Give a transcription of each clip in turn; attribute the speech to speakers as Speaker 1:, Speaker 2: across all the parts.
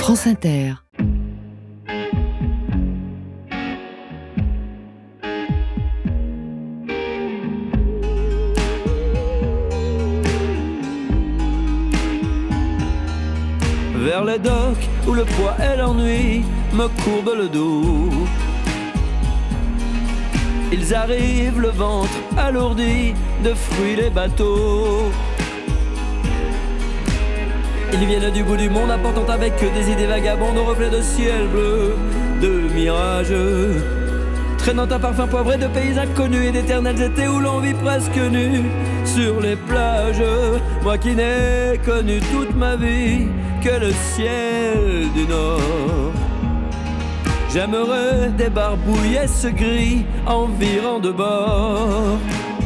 Speaker 1: France Inter.
Speaker 2: Vers les docks où le poids et l'ennui me courbent le dos. Ils arrivent le ventre alourdi de fruits les bateaux. Ils viennent du bout du monde apportant avec eux des idées vagabondes aux reflets de ciel bleu, de mirages, traînant un parfum poivré de pays inconnus et d'éternels étés où l'on vit presque nu sur les plages. Moi qui n'ai connu toute ma vie que le ciel du Nord. J'aimerais débarbouiller ce gris environ de bord.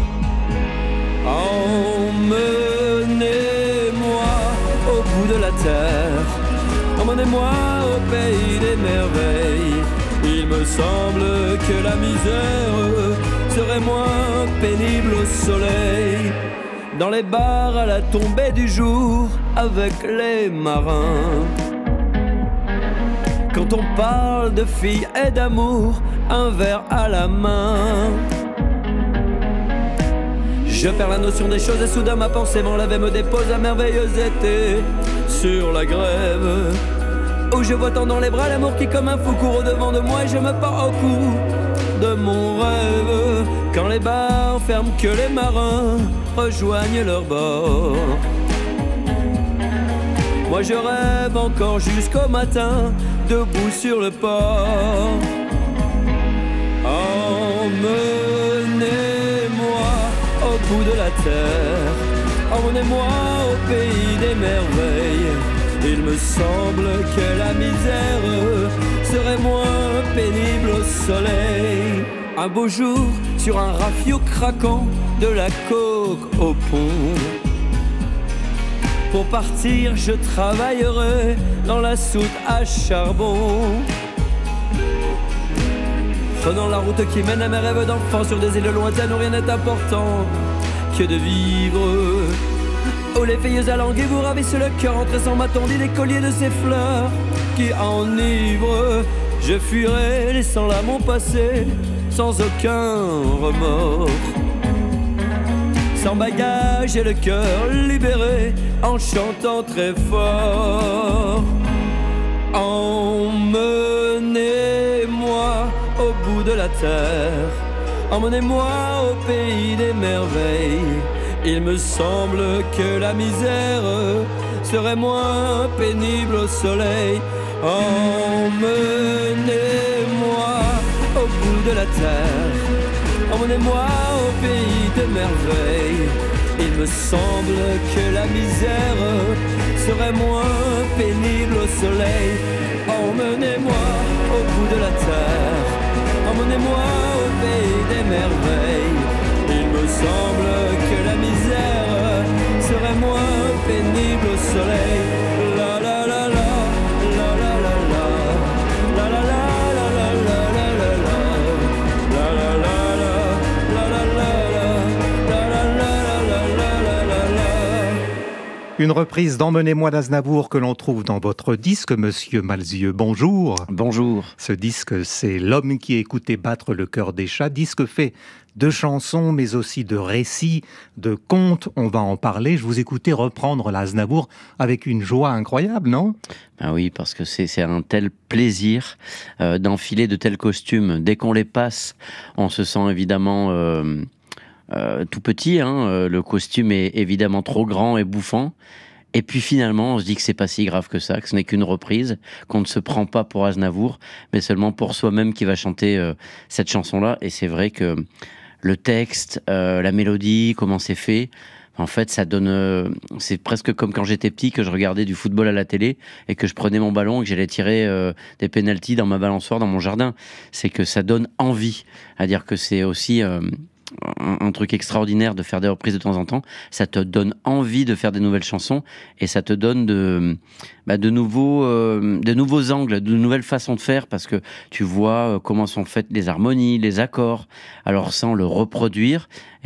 Speaker 2: Emmenez-moi au bout de la terre, emmenez-moi au pays des merveilles. Il me semble que la misère serait moins pénible au soleil. Dans les bars à la tombée du jour avec les marins. Quand on parle de filles et d'amour, un verre à la main. Je perds la notion des choses et soudain ma pensée m'enlève et me dépose un merveilleux été sur la grève. Où je vois tant dans les bras l'amour qui comme un fou court au devant de moi et je me pars au cou de mon rêve. Quand les bars ferment que les marins rejoignent leur bord. Moi je rêve encore jusqu'au matin, debout sur le port. Emmenez-moi au bout de la terre, emmenez-moi au pays des merveilles. Il me semble que la misère serait moins pénible au soleil. Un beau jour, sur un rafio craquant, de la coke au pont. Pour partir, je travaillerai dans la soute à charbon. Prenant la route qui mène à mes rêves d'enfant sur des îles lointaines où rien n'est important que de vivre. Où les filles alanguées vous ravissent le cœur en tressant ma tendue des colliers de ces fleurs qui enivrent. Je fuirai laissant là mon passé sans aucun remords. Sans bagage et le cœur libéré en chantant très fort. Emmenez-moi au bout de la terre, emmenez-moi au pays des merveilles. Il me semble que la misère serait moins pénible au soleil. Emmenez-moi au bout de la terre, emmenez-moi au pays de merveilles. Il me semble que la misère serait moins pénible au soleil. Emmenez-moi au bout de la terre, emmenez-moi au pays des merveilles. Il me semble que la misère serait moins pénible au soleil. La la la la, la la la la, la la la la la la la la la, la la la la, la la la la.
Speaker 3: Une reprise d'Emmenez-moi d'Aznavour que l'on trouve dans votre disque, Monsieur Malzieu. Bonjour.
Speaker 4: Bonjour.
Speaker 3: Ce disque, c'est L'homme qui écoutait battre le cœur des chats. Disque fait de chansons, mais aussi de récits, de contes. On va en parler. Je vous écoutais reprendre l'Aznavour avec une joie incroyable, non ?
Speaker 4: Ben oui, parce que c'est un tel plaisir d'enfiler de tels costumes. Dès qu'on les passe, on se sent évidemment tout petit. Le costume est évidemment trop grand et bouffant. Et puis finalement, on se dit que c'est pas si grave que ça, que ce n'est qu'une reprise, qu'on ne se prend pas pour Aznavour, mais seulement pour soi-même qui va chanter cette chanson-là. Et c'est vrai que le texte, la mélodie, comment c'est fait, en fait, ça donne... c'est presque comme quand j'étais petit, que je regardais du football à la télé et que je prenais mon ballon et que j'allais tirer des pénaltys dans ma balançoire, dans mon jardin. C'est que ça donne envie. À dire que c'est aussi... un truc extraordinaire de faire des reprises de temps en temps, ça te donne envie de faire des nouvelles chansons et ça te donne de nouveaux angles, de nouvelles façons de faire, parce que tu vois comment sont faites les harmonies, les accords. Alors sans le reproduire,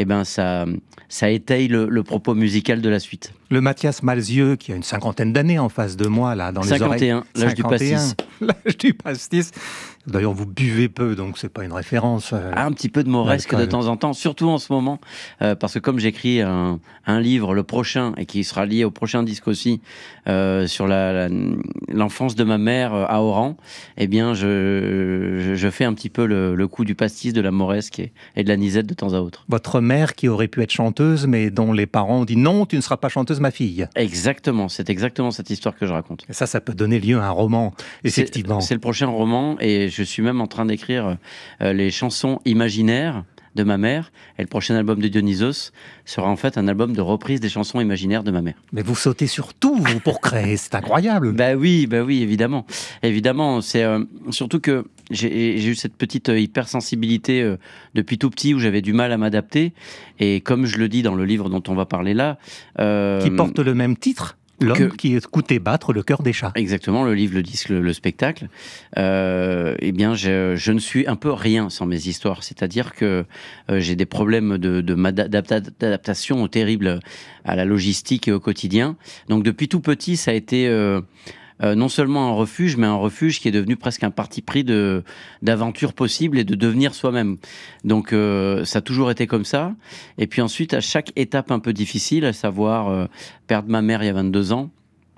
Speaker 4: ça étaye le propos musical de la suite.
Speaker 3: Le Mathias Malzieu, qui a une cinquantaine d'années en face de moi, là, dans les oreilles.
Speaker 4: 51, l'âge du pastis.
Speaker 3: L'âge du pastis. D'ailleurs, vous buvez peu, donc c'est pas une référence.
Speaker 4: Un petit peu de mauresque de temps en temps, surtout en ce moment, parce que comme j'écris un livre, le prochain, et qui sera lié au prochain disque aussi, sur l'enfance de ma mère à Oran, eh bien, je fais un petit peu le coup du pastis, de la mauresque et de la nisette de temps à autre.
Speaker 3: Votre mère, qui aurait pu être chanteuse, mais dont les parents ont dit non, tu ne seras pas chanteuse, ma fille.
Speaker 4: Exactement, c'est exactement cette histoire que je raconte.
Speaker 3: Et ça peut donner lieu à un roman, effectivement.
Speaker 4: C'est le prochain roman, et je suis même en train d'écrire les chansons imaginaires de ma mère, et le prochain album de Dionysos sera en fait un album de reprise des chansons imaginaires de ma mère.
Speaker 3: Mais vous sautez sur tout, vous, pour créer, c'est incroyable.
Speaker 4: Bah oui, évidemment. Évidemment, c'est surtout que j'ai eu cette petite hypersensibilité depuis tout petit, où j'avais du mal à m'adapter, et comme je le dis dans le livre dont on va parler là...
Speaker 3: qui porte le même titre ? L'homme qui écoutait battre le cœur des chats.
Speaker 4: Exactement, le livre, le disque, le spectacle. Eh bien, je ne suis un peu rien sans mes histoires. C'est-à-dire que j'ai des problèmes d'adaptation terribles à la logistique et au quotidien. Donc, depuis tout petit, ça a été... non seulement un refuge, mais un refuge qui est devenu presque un parti pris d'aventure possible et de devenir soi-même. Donc ça a toujours été comme ça. Et puis ensuite, à chaque étape un peu difficile, à savoir perdre ma mère il y a 22 ans,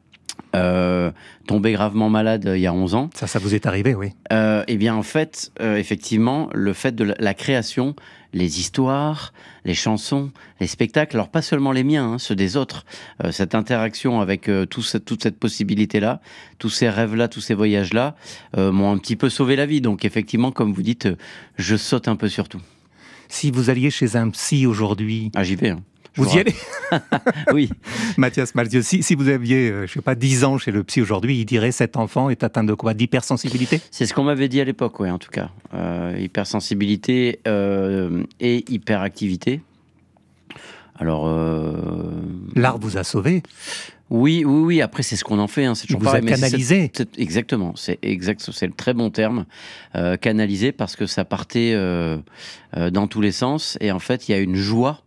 Speaker 4: tomber gravement malade il y a 11 ans.
Speaker 3: Ça vous est arrivé, oui.
Speaker 4: Eh bien, en fait, effectivement, le fait de la création, les histoires, les chansons, les spectacles, alors pas seulement les miens, ceux des autres, cette interaction avec toute cette possibilité-là, tous ces rêves-là, tous ces voyages-là, m'ont un petit peu sauvé la vie. Donc, effectivement, comme vous dites, je saute un peu sur tout.
Speaker 3: Si vous alliez chez un psy aujourd'hui...
Speaker 4: Ah, j'y vais, hein.
Speaker 3: Vous y allez?
Speaker 4: Oui.
Speaker 3: Mathias Malzieu, si vous aviez, 10 ans chez le psy aujourd'hui, il dirait cet enfant est atteint de quoi? D'hypersensibilité?
Speaker 4: C'est ce qu'on m'avait dit à l'époque, oui, en tout cas. Hypersensibilité et hyperactivité. Alors...
Speaker 3: L'art vous a sauvé?
Speaker 4: Oui. Après, c'est ce qu'on en fait. C'est toujours pareil.
Speaker 3: Vous a canalisé.
Speaker 4: Exactement. C'est le très bon terme. Canalisé, parce que ça partait dans tous les sens. Et en fait, il y a une joie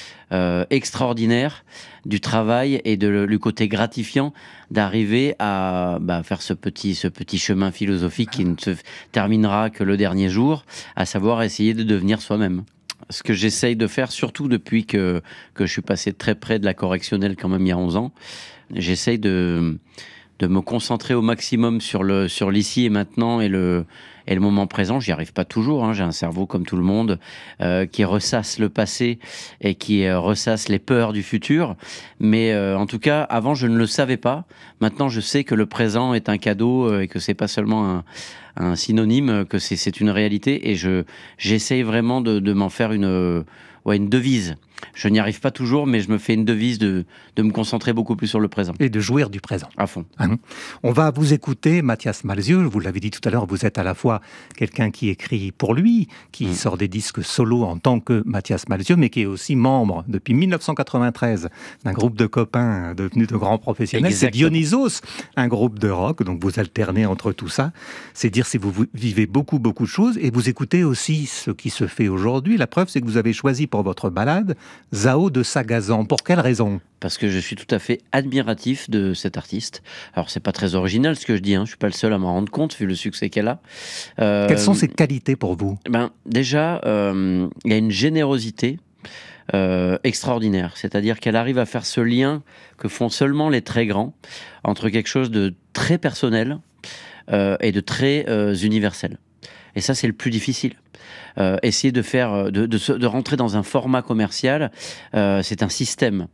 Speaker 4: extraordinaire du travail et du côté gratifiant d'arriver à faire ce petit chemin philosophique qui ne se terminera que le dernier jour, à savoir essayer de devenir soi-même. Ce que j'essaye de faire, surtout depuis que je suis passé très près de la correctionnelle quand même il y a 11 ans, j'essaye de me concentrer au maximum sur l'ici et maintenant et le moment présent. J'y arrive pas toujours, j'ai un cerveau comme tout le monde qui ressasse le passé et qui ressasse les peurs du futur. Mais en tout cas, avant, je ne le savais pas. Maintenant, je sais que le présent est un cadeau et que c'est pas seulement un synonyme, que c'est une réalité. Et j'essaye vraiment de m'en faire une devise. Je n'y arrive pas toujours, mais je me fais une devise de me concentrer beaucoup plus sur le présent.
Speaker 3: Et de jouir du présent.
Speaker 4: À fond.
Speaker 3: On va vous écouter, Mathias Malzieu. Vous l'avez dit tout à l'heure, vous êtes à la fois quelqu'un qui écrit pour lui, qui sort des disques solo en tant que Mathias Malzieu, mais qui est aussi membre depuis 1993 d'un groupe de copains devenus de grands professionnels.
Speaker 4: Exactement.
Speaker 3: C'est Dionysos, un groupe de rock, donc vous alternez entre tout ça. C'est dire si vous vivez beaucoup de choses et vous écoutez aussi ce qui se fait aujourd'hui. La preuve, c'est que vous avez choisi pour votre balade Zao de Sagazan. Pour quelle raison?
Speaker 4: Parce que je suis tout à fait admiratif de cet artiste. Alors, c'est pas très original ce que je dis, je suis pas le seul à m'en rendre compte, vu le succès qu'elle a.
Speaker 3: Quelles sont ses qualités pour vous?
Speaker 4: Déjà, il y a une générosité extraordinaire. C'est-à-dire qu'elle arrive à faire ce lien que font seulement les très grands entre quelque chose de très personnel et de très universel. Et ça, c'est le plus difficile. Essayer de rentrer dans un format commercial, c'est un système.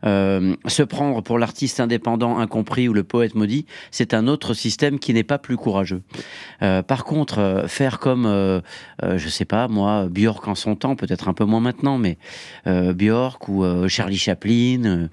Speaker 4: Se prendre pour l'artiste indépendant incompris ou le poète maudit, c'est un autre système qui n'est pas plus courageux. Par contre, faire comme, je sais pas, moi, Björk en son temps, peut-être un peu moins maintenant, mais Björk ou Charlie Chaplin...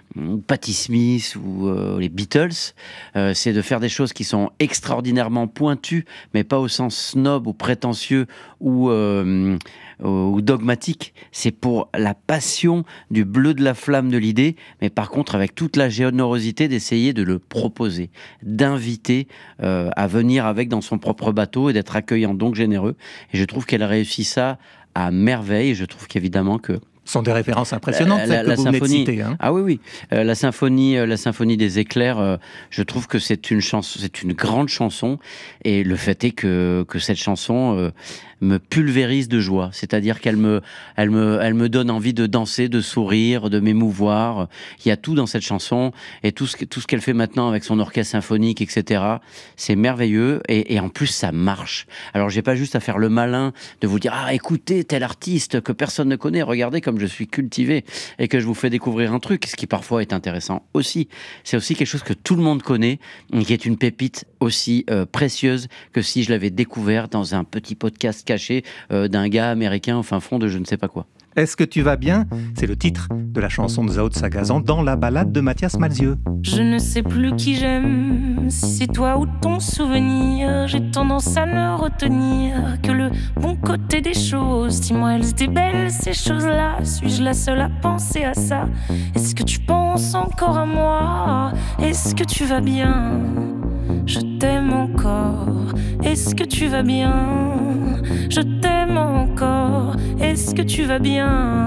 Speaker 4: Patti Smith ou les Beatles, c'est de faire des choses qui sont extraordinairement pointues, mais pas au sens snob ou prétentieux ou dogmatique. C'est pour la passion du bleu de la flamme de l'idée, mais par contre avec toute la générosité d'essayer de le proposer, d'inviter à venir avec dans son propre bateau et d'être accueillant, donc généreux. Et je trouve qu'elle a réussi ça à merveille. Je trouve qu'évidemment que
Speaker 3: Ce sont des références impressionnantes, celles que vous venez de citer. Hein.
Speaker 4: Ah oui. La symphonie des éclairs, je trouve que c'est une grande chanson. Et le fait est que cette chanson me pulvérise de joie. C'est-à-dire qu'elle me donne envie de danser, de sourire, de m'émouvoir. Il y a tout dans cette chanson. Et tout ce qu'elle fait maintenant avec son orchestre symphonique, etc. C'est merveilleux. Et en plus, ça marche. Alors, j'ai pas juste à faire le malin de vous dire, écoutez, tel artiste que personne ne connaît, regardez comme je suis cultivé et que je vous fais découvrir un truc, ce qui parfois est intéressant aussi. C'est aussi quelque chose que tout le monde connaît, qui est une pépite aussi précieuse que si je l'avais découvert dans un petit podcast caché d'un gars américain au fin fond de je ne sais pas quoi.
Speaker 3: Est-ce que tu vas bien ? C'est le titre de la chanson de Zao de Sagazan dans la balade de Mathias Malzieu.
Speaker 1: Je ne sais plus qui j'aime, si c'est toi ou ton souvenir. J'ai tendance à ne retenir que le bon côté des choses. Dis-moi, elles étaient belles ces choses-là. Suis-je la seule à penser à ça ? Est-ce que tu penses encore à moi ? Est-ce que tu vas bien ? Je t'aime encore. Est-ce que tu vas bien ? Je t'aime encore. Est-ce que tu vas bien ?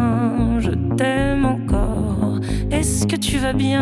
Speaker 1: Je t'aime encore. Est-ce que tu vas bien ?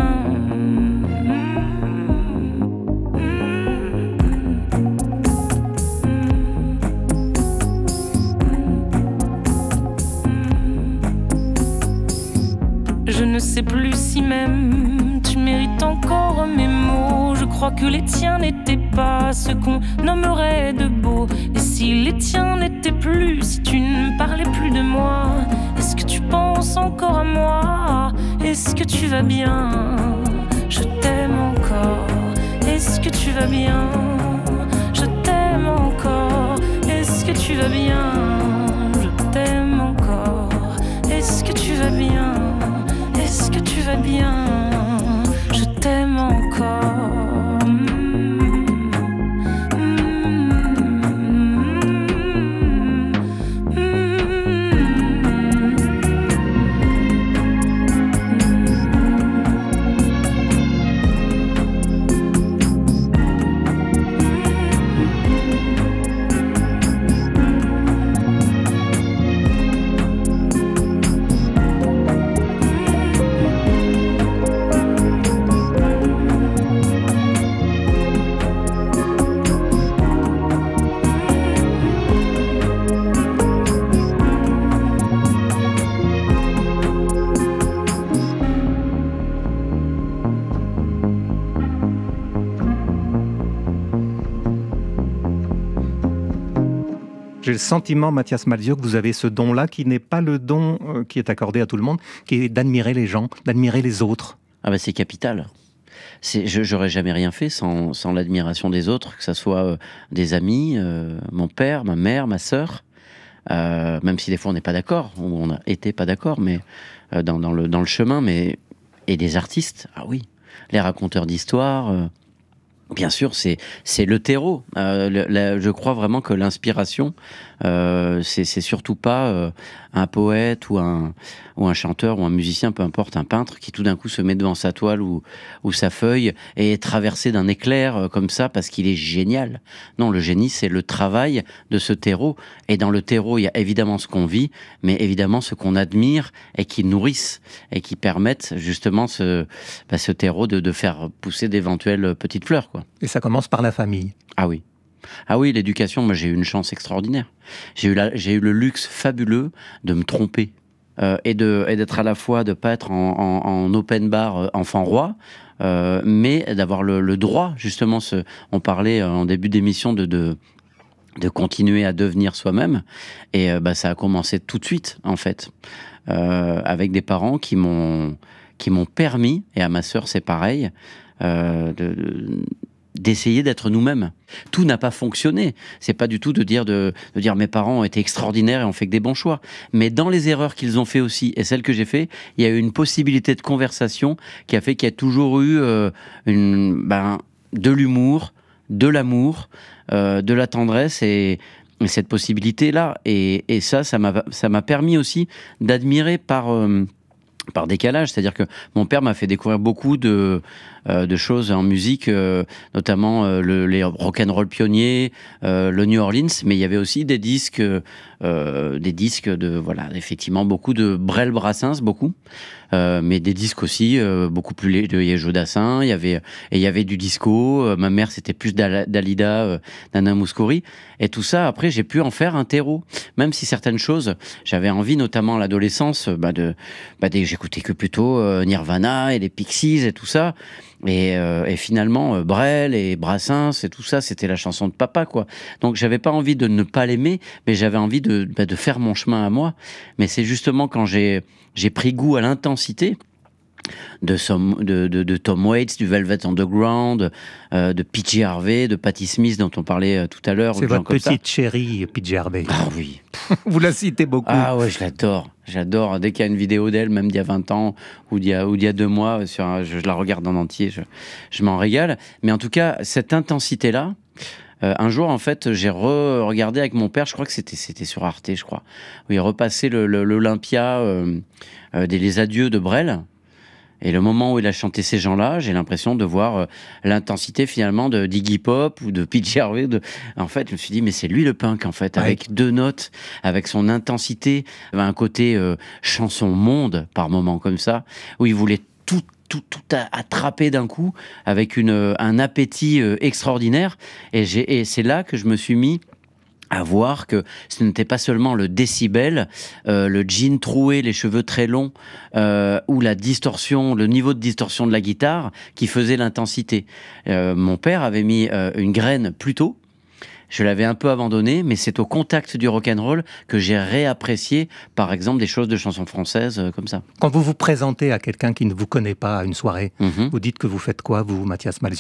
Speaker 1: Je ne sais plus si même tu mérites encore mes mots. Je crois que les tiens n'étaient pas ce qu'on nommerait de beau. Et si les tiens n'étaient plus, si tu ne parlais plus de moi, est-ce que tu penses encore à moi ? Est-ce que tu vas bien ? Je t'aime encore. Est-ce que tu vas bien ? Je t'aime encore. Est-ce que tu vas bien ? Je t'aime encore. Est-ce que tu vas bien ? Est-ce que tu vas bien ? Je t'aime encore.
Speaker 3: J'ai le sentiment, Mathias Malzieu, que vous avez ce don-là qui n'est pas le don qui est accordé à tout le monde, qui est d'admirer les gens, d'admirer les autres.
Speaker 4: C'est capital. J'aurais jamais rien fait sans l'admiration des autres, que ce soit des amis, mon père, ma mère, ma sœur, même si des fois on n'est pas d'accord, ou on a été pas d'accord, mais dans le chemin, et des artistes, les raconteurs d'histoires. Bien sûr, c'est le terreau. Je crois vraiment que l'inspiration, c'est surtout pas un poète ou un chanteur ou un musicien, peu importe, un peintre qui tout d'un coup se met devant sa toile ou sa feuille et est traversé d'un éclair comme ça parce qu'il est génial. Non, le génie, c'est le travail de ce terreau. Et dans le terreau, il y a évidemment ce qu'on vit, mais évidemment ce qu'on admire et qui nourrissent et qui permettent justement ce terreau de faire pousser d'éventuelles petites fleurs, quoi.
Speaker 3: Et ça commence par la famille.
Speaker 4: Ah oui, l'éducation, moi j'ai eu une chance extraordinaire. J'ai eu le luxe fabuleux de me tromper et d'être à la fois, de pas être en open bar enfant roi, mais d'avoir le droit, justement, on parlait en début d'émission de continuer à devenir soi-même. Et ça a commencé tout de suite, en fait, avec des parents qui m'ont permis, et à ma sœur c'est pareil, d'essayer d'être nous-mêmes. Tout n'a pas fonctionné. C'est pas du tout de dire mes parents ont été extraordinaires et ont fait que des bons choix. Mais dans les erreurs qu'ils ont fait aussi et celles que j'ai fait, il y a eu une possibilité de conversation qui a fait qu'il y a toujours eu de l'humour, de l'amour, de la tendresse et cette possibilité-là. Et ça m'a permis aussi d'admirer par décalage, c'est-à-dire que mon père m'a fait découvrir beaucoup de choses en musique, notamment les rock'n'roll pionniers, le New Orleans, mais il y avait aussi des disques de effectivement beaucoup de Brel, Brassens, beaucoup, mais des disques aussi beaucoup plus de Jodassin. Il y avait du disco. Ma mère c'était plus Dalida, Nana Mouskouri, et tout ça. Après j'ai pu en faire un terreau, même si certaines choses j'avais envie, notamment à l'adolescence, j'écoutais que plutôt Nirvana et les Pixies et tout ça. Et finalement, Brel et Brassens et tout ça, c'était la chanson de papa, quoi. Donc, j'avais pas envie de ne pas l'aimer, mais j'avais envie de faire mon chemin à moi. Mais c'est justement quand j'ai pris goût à l'intensité de Tom Waits, du Velvet Underground, de PJ Harvey, de Patti Smith dont on parlait tout à l'heure.
Speaker 3: C'est votre petite chérie, PJ Harvey.
Speaker 4: Ah oui.
Speaker 3: Vous la citez beaucoup.
Speaker 4: Ah ouais, je l'adore. J'adore. Dès qu'il y a une vidéo d'elle, même d'il y a 20 ans ou d'il y a 2 mois, je la regarde en entier, je m'en régale. Mais en tout cas, cette intensité-là, un jour, en fait, j'ai regardé avec mon père, je crois que c'était sur Arte, je crois, où il repassait l'Olympia les adieux de Brel. Et le moment où il a chanté ces gens-là, j'ai l'impression de voir l'intensité finalement de d'Iggy Pop ou de PJ Harvey. En fait, je me suis dit, mais c'est lui le punk, en fait, avec 2 notes, avec son intensité, un côté chanson monde par moment comme ça, où il voulait tout attraper d'un coup, avec un appétit extraordinaire. Et c'est là que je me suis mis à voir que ce n'était pas seulement le décibel, le jean troué, les cheveux très longs, ou la distorsion, le niveau de distorsion de la guitare qui faisait l'intensité. Mon père avait mis une graine plus tôt. Je l'avais un peu abandonné, mais c'est au contact du rock'n'roll que j'ai réapprécié, par exemple, des choses de chansons françaises comme ça.
Speaker 3: Quand vous vous présentez à quelqu'un qui ne vous connaît pas à une soirée, vous dites que vous faites quoi, vous, Mathias Malzieu ?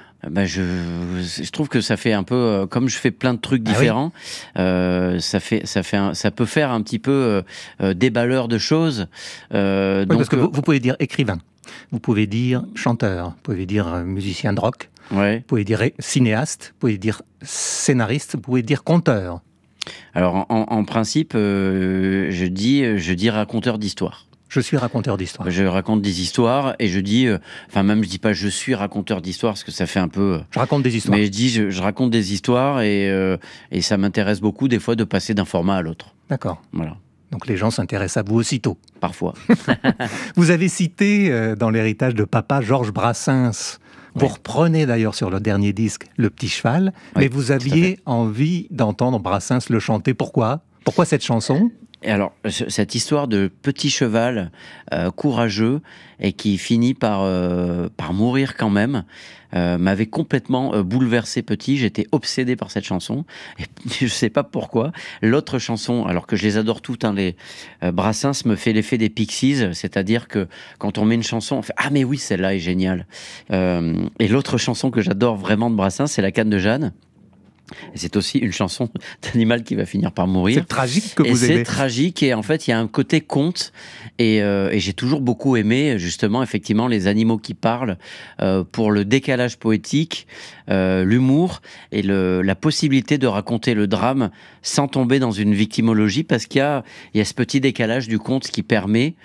Speaker 4: Je trouve que ça fait un peu, comme je fais plein de trucs différents, ça peut faire un petit peu déballeur de choses.
Speaker 3: Donc, parce que vous pouvez dire écrivain, vous pouvez dire chanteur, vous pouvez dire musicien de rock, vous pouvez dire cinéaste, vous pouvez dire scénariste, vous pouvez dire conteur.
Speaker 4: Alors en principe, je dis raconteur d'histoire.
Speaker 3: Je suis raconteur d'histoire.
Speaker 4: Je raconte des histoires et je dis, je dis pas je suis raconteur d'histoire parce que ça fait un peu.
Speaker 3: Je raconte des histoires.
Speaker 4: Mais je dis je raconte des histoires et ça m'intéresse beaucoup des fois de passer d'un format à l'autre.
Speaker 3: D'accord.
Speaker 4: Voilà.
Speaker 3: Donc les gens s'intéressent à vous aussitôt.
Speaker 4: Parfois.
Speaker 3: Vous avez cité dans l'héritage de papa Georges Brassens. Vous reprenez d'ailleurs sur le dernier disque Le Petit Cheval, mais vous aviez envie d'entendre Brassens le chanter. Pourquoi cette chanson ?
Speaker 4: Et alors, cette histoire de petit cheval courageux et qui finit par mourir quand même, m'avait complètement bouleversé petit. J'étais obsédé par cette chanson. Et je ne sais pas pourquoi. L'autre chanson, alors que je les adore toutes, les Brassens me fait l'effet des Pixies, c'est-à-dire que quand on met une chanson, on fait « Ah mais oui, celle-là est géniale ». Et l'autre chanson que j'adore vraiment de Brassens, c'est La Canne de Jeanne. Et c'est aussi une chanson d'animal qui va finir par mourir.
Speaker 3: C'est tragique que vous aimez.
Speaker 4: C'est tragique et en fait il y a un côté conte et j'ai toujours beaucoup aimé justement effectivement les animaux qui parlent pour le décalage poétique, l'humour et la possibilité de raconter le drame sans tomber dans une victimologie parce qu'il y a ce petit décalage du conte qui permet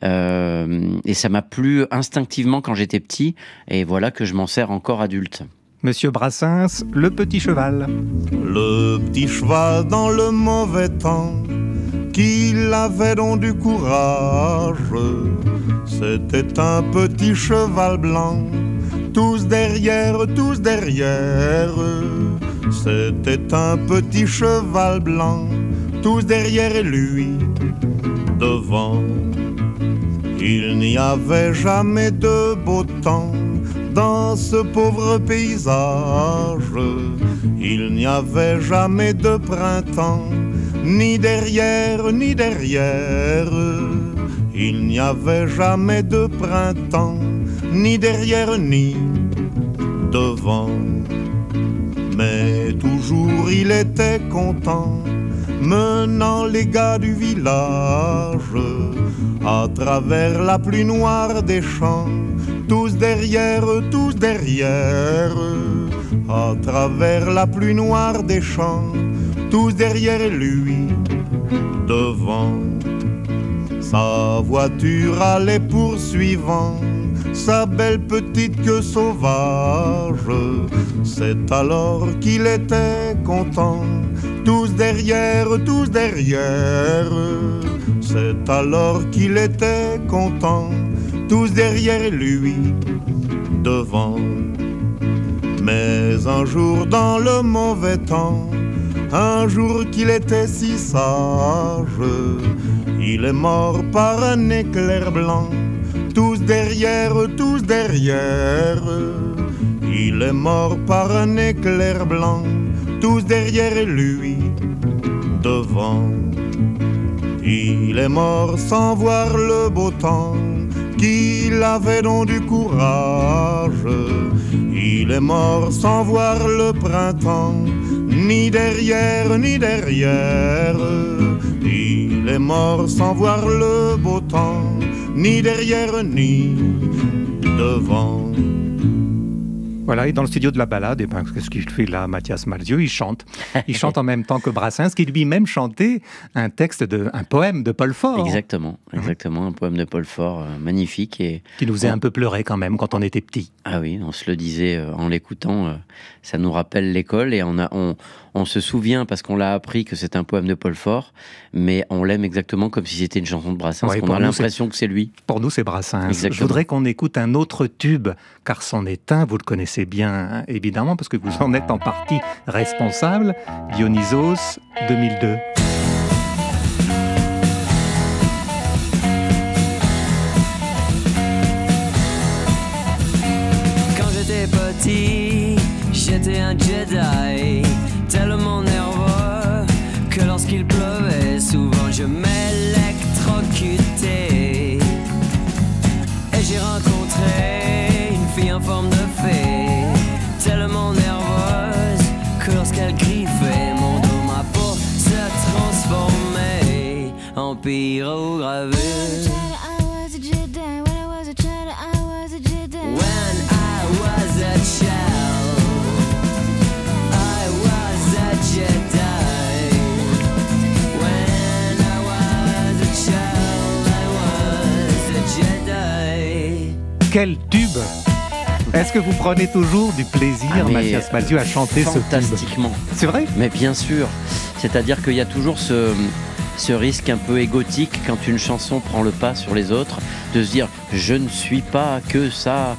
Speaker 4: et ça m'a plu instinctivement quand j'étais petit et voilà que je m'en sers encore adulte.
Speaker 3: Monsieur Brassens, Le Petit Cheval.
Speaker 5: Le petit cheval dans le mauvais temps, qu'il avait donc du courage. C'était un petit cheval blanc, tous derrière, tous derrière. C'était un petit cheval blanc, tous derrière et lui devant. Il n'y avait jamais de beau temps dans ce pauvre paysage. Il n'y avait jamais de printemps, ni derrière, ni derrière. Il n'y avait jamais de printemps, ni derrière, ni devant. Mais toujours il était content, menant les gars du village à travers la pluie noire des champs, tous derrière, à travers la pluie noire des champs, tous derrière lui, devant. Sa voiture allait poursuivant sa belle petite queue sauvage. C'est alors qu'il était content, tous derrière, c'est alors qu'il était content, tous derrière lui, devant. Mais un jour dans le mauvais temps, un jour qu'il était si sage, il est mort par un éclair blanc, tous derrière, il est mort par un éclair blanc, tous derrière lui, devant. Il est mort sans voir le beau temps, qu'il avait donc du courage. Il est mort sans voir le printemps, ni derrière, il est mort sans voir le beau temps, ni derrière, ni devant.
Speaker 3: Voilà, et dans le studio de la balade, et ben, qu'est-ce qu'il fait là, Mathias Malzieu? Il chante. Il chante en même temps que Brassens, qui lui-même chantait un poème de Paul Fort.
Speaker 4: Exactement, un poème de Paul Fort, magnifique. Et
Speaker 3: qui nous faisait un peu pleurer quand même quand on était petit.
Speaker 4: Ah oui, on se le disait en l'écoutant, ça nous rappelle l'école, et on se souvient, parce qu'on l'a appris, que c'est un poème de Paul Fort, mais on l'aime exactement comme si c'était une chanson de Brassens, ouais, qu'on a l'impression que c'est lui.
Speaker 3: Pour nous, c'est Brassens.
Speaker 4: Exactement.
Speaker 3: Je voudrais qu'on écoute un autre tube, car c'en est un, vous le connaissez bien, hein, évidemment, parce que vous en êtes en partie responsable, Dionysos, 2002.
Speaker 2: Quand j'étais petit, j'étais un Jedi, tellement nerveux que lorsqu'il pleuvait, souvent je m'électrocutais. Et j'ai rencontré une fille en forme de fée, tellement nerveuse que lorsqu'elle griffait mon dos, ma peau se transformait en pyrogravure. When I was a child, I was a Jedi. When I was a child, I was a Jedi.
Speaker 3: Quel tube! Est-ce que vous prenez toujours du plaisir, Mathias Malzieu, à chanter ce tube?
Speaker 4: Fantastiquement.
Speaker 3: C'est vrai?
Speaker 4: Mais bien sûr. C'est-à-dire qu'il y a toujours ce risque un peu égotique quand une chanson prend le pas sur les autres, de se dire je ne suis pas que ça,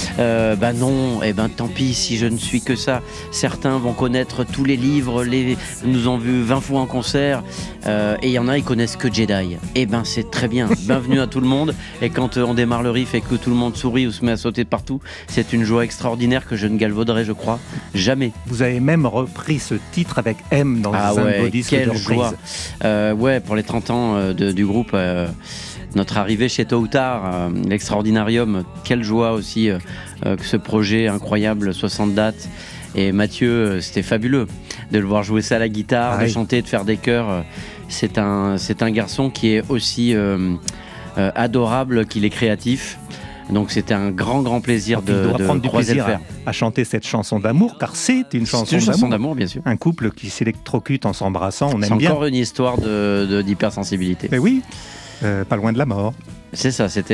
Speaker 4: non, tant pis si je ne suis que ça. Certains vont connaître tous les livres, nous ont vus 20 fois en concert, et il y en a ils connaissent que Jedi. C'est très bien, bienvenue à tout le monde, et quand on démarre le riff et que tout le monde sourit ou se met à sauter de partout, c'est une joie extraordinaire que je ne galvauderai, je crois, jamais.
Speaker 3: Vous avez même repris ce titre avec M dans un beau disque de reprise.
Speaker 4: Joie. Pour les 30 ans du groupe, notre arrivée chez Tôt ou Tard, l'Extraordinarium, quelle joie aussi que ce projet incroyable, 60 dates. Et Mathieu, c'était fabuleux de le voir jouer ça à la guitare, de chanter, de faire des chœurs. C'est un garçon qui est aussi adorable qu'il est créatif. Donc c'était un grand plaisir de croiser le fer.
Speaker 3: À chanter cette chanson d'amour, car c'est une chanson
Speaker 4: d'amour, bien sûr.
Speaker 3: Un couple qui s'électrocute en s'embrassant, on aime bien.
Speaker 4: C'est encore une histoire d'hypersensibilité.
Speaker 3: Mais oui, pas loin de la mort.
Speaker 4: C'est ça, c'était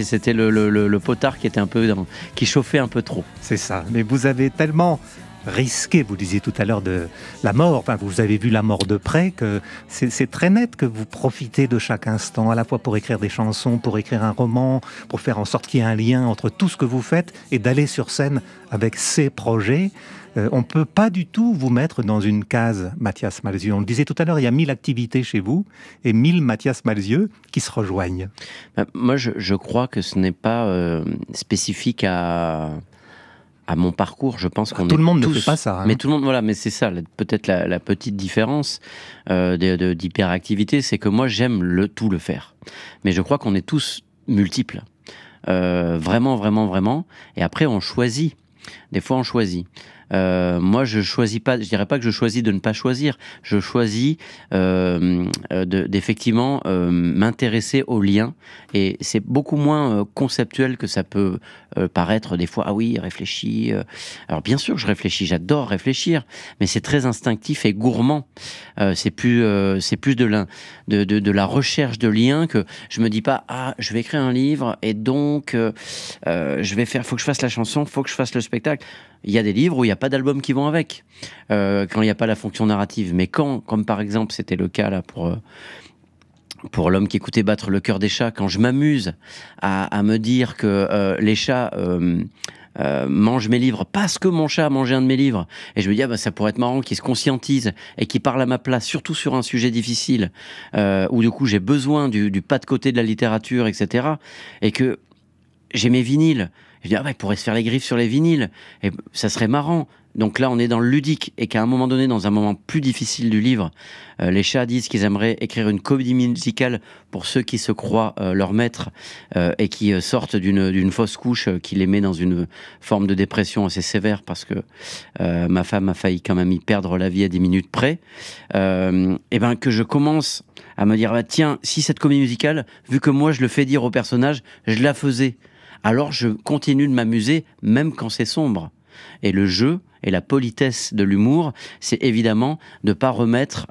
Speaker 4: le potard qui était qui chauffait un peu trop.
Speaker 3: C'est ça, mais vous avez tellement risqué, vous disiez tout à l'heure, de la mort, enfin vous avez vu la mort de près, que c'est très net que vous profitez de chaque instant, à la fois pour écrire des chansons, pour écrire un roman, pour faire en sorte qu'il y ait un lien entre tout ce que vous faites et d'aller sur scène avec ces projets. On ne peut pas du tout vous mettre dans une case, Mathias Malzieu. On le disait tout à l'heure, il y a 1000 activités chez vous et 1000 Mathias Malzieu qui se rejoignent.
Speaker 4: Moi, je crois que ce n'est pas spécifique à mon parcours. Je pense qu'on
Speaker 3: tout le monde ne fait pas ça. Hein.
Speaker 4: Mais tout le monde, voilà. Mais c'est ça, peut-être la petite différence d'hyperactivité, c'est que moi, j'aime tout le faire. Mais je crois qu'on est tous multiples. Vraiment. Et après, on choisit. Des fois, on choisit. Moi, je choisis pas. Je dirais pas que je choisis de ne pas choisir. Je choisis d'effectivement m'intéresser aux liens. Et c'est beaucoup moins conceptuel que ça peut paraître des fois. Ah oui, réfléchis. Alors bien sûr, je réfléchis. J'adore réfléchir, mais c'est très instinctif et gourmand. C'est plus de la recherche de liens que je me dis pas. Ah, je vais écrire un livre et donc je vais faire. Faut que je fasse la chanson. Faut que je fasse le spectacle. Il y a des livres où il n'y a pas d'albums qui vont avec, quand il n'y a pas la fonction narrative. Mais quand, comme par exemple, c'était le cas là pour L'homme qui écoutait battre le cœur des chats, quand je m'amuse à me dire que les chats mangent mes livres parce que mon chat a mangé un de mes livres, et je me dis, ça pourrait être marrant qu'il se conscientise et qu'il parle à ma place, surtout sur un sujet difficile, où du coup j'ai besoin du pas de côté de la littérature, etc. Et que j'ai mes vinyles. Je dis, il pourrait se faire les griffes sur les vinyles. Et ça serait marrant. Donc là, on est dans le ludique. Et qu'à un moment donné, dans un moment plus difficile du livre, les chats disent qu'ils aimeraient écrire une comédie musicale pour ceux qui se croient leur maître et qui sortent d'une fausse couche qui les met dans une forme de dépression assez sévère parce que ma femme a failli quand même y perdre la vie à 10 minutes près. Et que je commence à me dire, tiens, si cette comédie musicale, vu que moi je le fais dire au personnage, je la faisais. Alors je continue de m'amuser, même quand c'est sombre. Et le jeu et la politesse de l'humour, c'est évidemment de ne pas remettre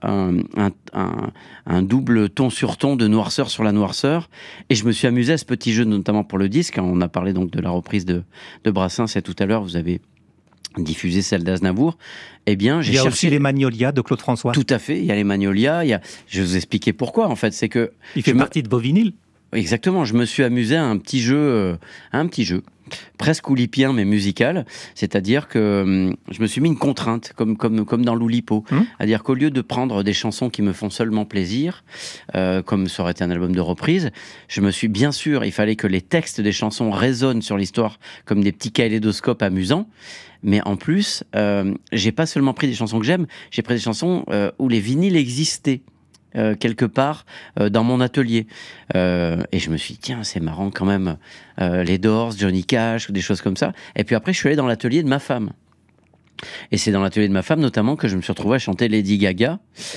Speaker 4: un double ton sur ton de noirceur sur la noirceur. Et je me suis amusé à ce petit jeu, notamment pour le disque. On a parlé donc de la reprise de Brassens, et tout à l'heure, vous avez diffusé celle d'Aznavour. Eh bien,
Speaker 3: il y a aussi les Magnolias de Claude François.
Speaker 4: Tout à fait, il y a les Magnolias. Je vais vous expliquer pourquoi, en fait. C'est que
Speaker 3: il fait partie de Beau Vinyle.
Speaker 4: Exactement, je me suis amusé à un petit jeu presque oulipien mais musical, c'est-à-dire que je me suis mis une contrainte, comme dans l'Oulipo, c'est-à-dire qu'au lieu de prendre des chansons qui me font seulement plaisir, comme ça aurait été un album de reprise, je me suis, bien sûr, il fallait que les textes des chansons résonnent sur l'histoire comme des petits kaléidoscopes amusants, mais en plus, j'ai pas seulement pris des chansons que j'aime, j'ai pris des chansons où les vinyles existaient. Quelque part dans mon atelier, et je me suis dit, tiens, c'est marrant quand même, les Doors, Johnny Cash ou des choses comme ça. Et puis après je suis allé dans l'atelier de ma femme, et c'est dans l'atelier de ma femme notamment que je me suis retrouvé à chanter Lady Gaga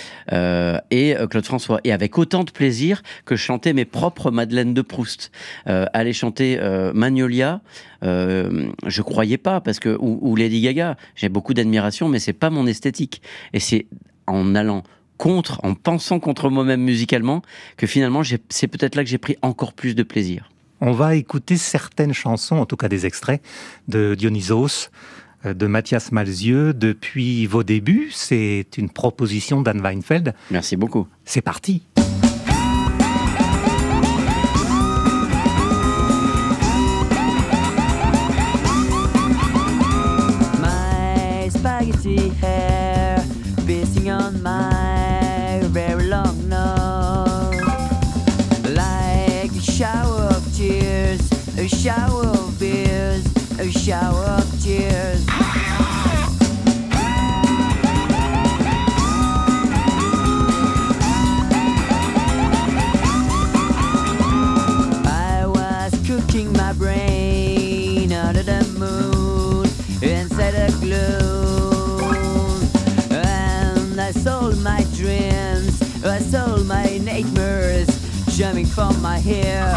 Speaker 4: et Claude François, et avec autant de plaisir que je chantais mes propres Madeleine de Proust. Aller chanter Magnolia, je croyais pas, parce que ou Lady Gaga, j'ai beaucoup d'admiration, mais c'est pas mon esthétique, et c'est en allant en pensant contre moi-même musicalement, que finalement, c'est peut-être là que j'ai pris encore plus de plaisir.
Speaker 3: On va écouter certaines chansons, en tout cas des extraits, de Dionysos, de Mathias Malzieu, depuis vos débuts. C'est une proposition d'Anne Weinfeld.
Speaker 4: Merci beaucoup.
Speaker 3: C'est parti.
Speaker 6: My spaghetti hair, basing on my very long nose, like a shower of tears, a shower of beers, a shower of tears. I was cooking my brain under the moon, inside a gloom, and I sold my dreams, I sold my nightmares, jumping from my hair.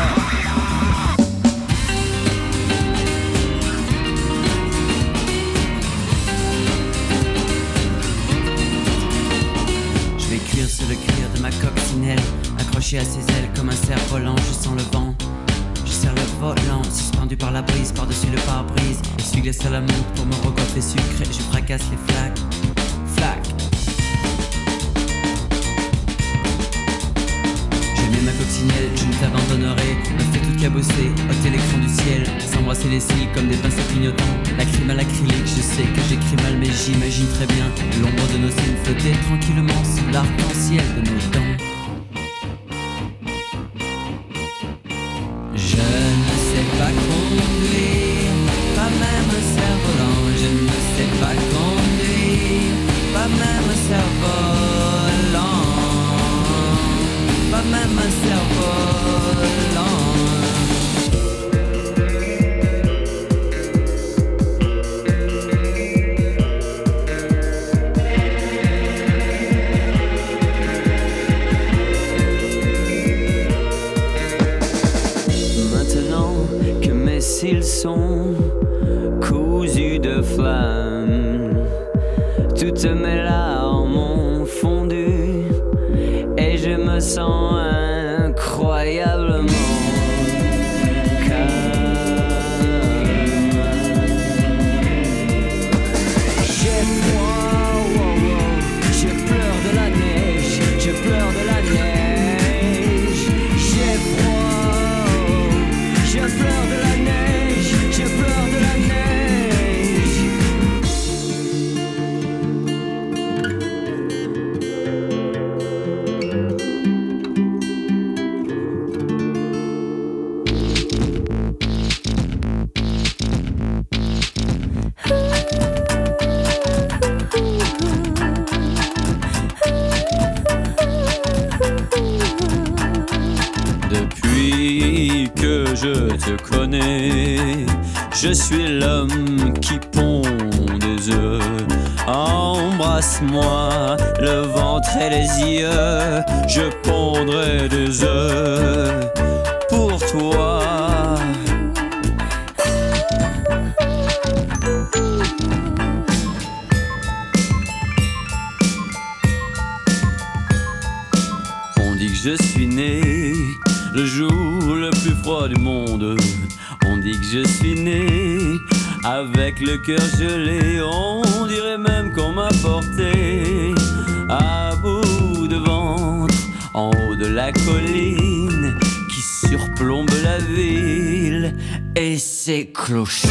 Speaker 6: Je vais cuire sur le cuir de ma coccinelle, accroché à ses ailes comme un cerf-volant. Je sens le vent, je serre le volant, suspendu par la brise, par-dessus le pare-brise. Essuie-glace à la menthe pour me recoiffer sucré. Je fracasse les flaques, flaques. J'aimais ma coccinelle, je ne t'abandonnerai. Me fait tout cabosser, ôter l'écran du ciel, s'embrasser les cils comme des pinceaux clignotants. La crime à l'acrylique, je sais que j'écris mal, mais j'imagine très bien l'ombre de nos scènes flotter tranquillement sous l'arc-en-ciel de nos dents. Je ne sais pas conduire, pas même un cerf-volant. Je ne sais pas conduire, pas même un cerf-volant. Pas même un cerf-volant. toutes mes larmes ont fondu et je me sens incroyablement
Speaker 2: je te connais, je suis l'homme qui pond des œufs. Embrasse-moi le ventre et les yeux, je pondrai des œufs pour toi. On dit que je suis né le jour le plus froid du monde. On dit que je suis né avec le cœur gelé. On dirait même qu'on m'a porté à bout de ventre en haut de la colline qui surplombe la ville et ses clochers.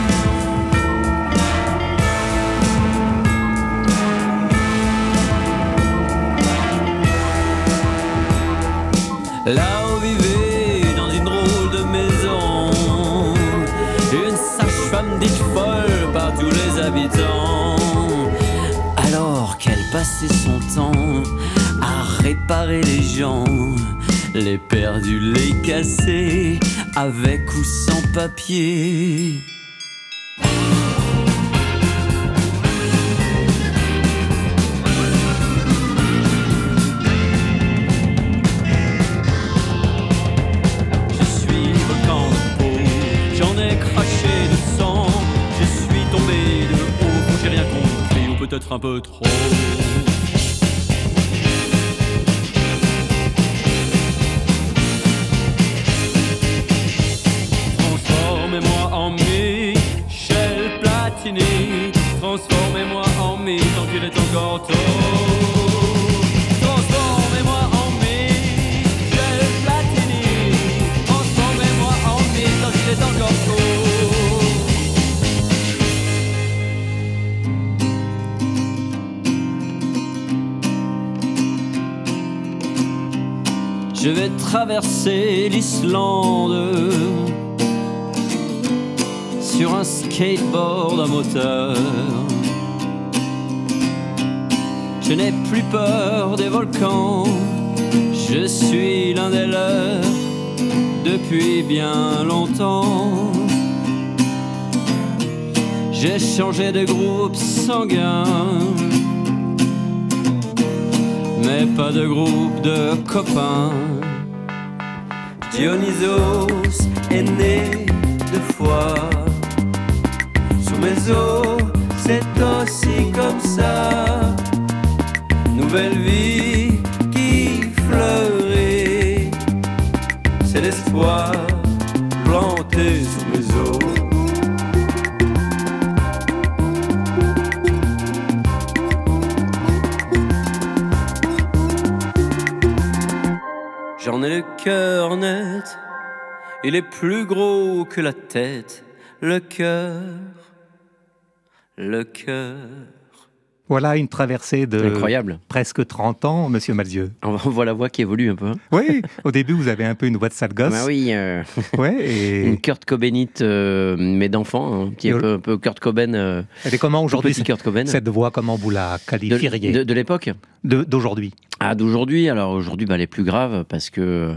Speaker 2: Là où vivait dans une drôle de maison une sage-femme dite folle par tous les habitants, alors qu'elle passait son temps à réparer les gens, les perdus, les cassés, avec ou sans papier. Peut-être un peu trop. Transformez-moi en Michel Platini, transformez-moi en Mi tant qu'il est encore tôt. Transformez-moi en Michel Platini, transformez-moi en Mi tant qu'il est encore tôt. Je vais traverser l'Islande sur un skateboard à moteur. Je n'ai plus peur des volcans, je suis l'un des leurs depuis bien longtemps. J'ai changé de groupe sanguin, mais pas de groupe de copains. Dionysos est né deux fois. Sous mes os, c'est aussi comme ça. Nouvelle vie qui fleurit, c'est l'espoir planté sous mes os. J'en ai le cœur net, il est plus gros que la tête, le cœur.
Speaker 3: Voilà une traversée de
Speaker 4: incroyable.
Speaker 3: Presque 30 ans, Monsieur Malzieu.
Speaker 4: On voit la voix qui évolue un peu. Hein.
Speaker 3: Oui, au début vous avez un peu une voix de sale gosse.
Speaker 4: Bah oui,
Speaker 3: ouais, et...
Speaker 4: une Kurt Cobainite, mais d'enfant, un petit peu Kurt Cobain.
Speaker 3: Elle est comment aujourd'hui,
Speaker 4: Kurt Cobain.
Speaker 3: Cette voix, comment vous la qualifieriez
Speaker 4: de l'époque
Speaker 3: d'aujourd'hui.
Speaker 4: Ah, d'aujourd'hui. Alors aujourd'hui, elle est plus grave parce que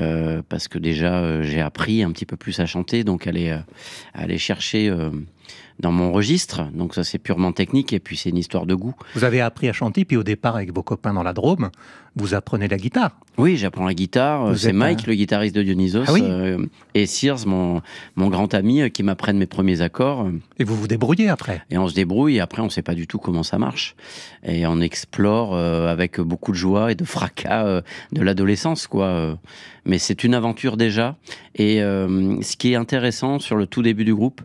Speaker 4: déjà j'ai appris un petit peu plus à chanter, donc aller chercher dans mon registre. Donc ça, c'est purement technique et puis c'est une histoire de goût.
Speaker 3: Vous avez appris à chanter, puis au départ, avec vos copains dans la Drôme, vous apprenez la guitare.
Speaker 4: Oui, j'apprends la guitare. C'est Mike, le guitariste de Dionysos, et Sears, mon grand ami, qui m'apprennent mes premiers accords.
Speaker 3: Et vous vous débrouillez après.
Speaker 4: Et on se débrouille, et après on ne sait pas du tout comment ça marche. Et on explore avec beaucoup de joie et de fracas de l'adolescence, quoi. Mais c'est une aventure déjà. Et ce qui est intéressant sur le tout début du groupe,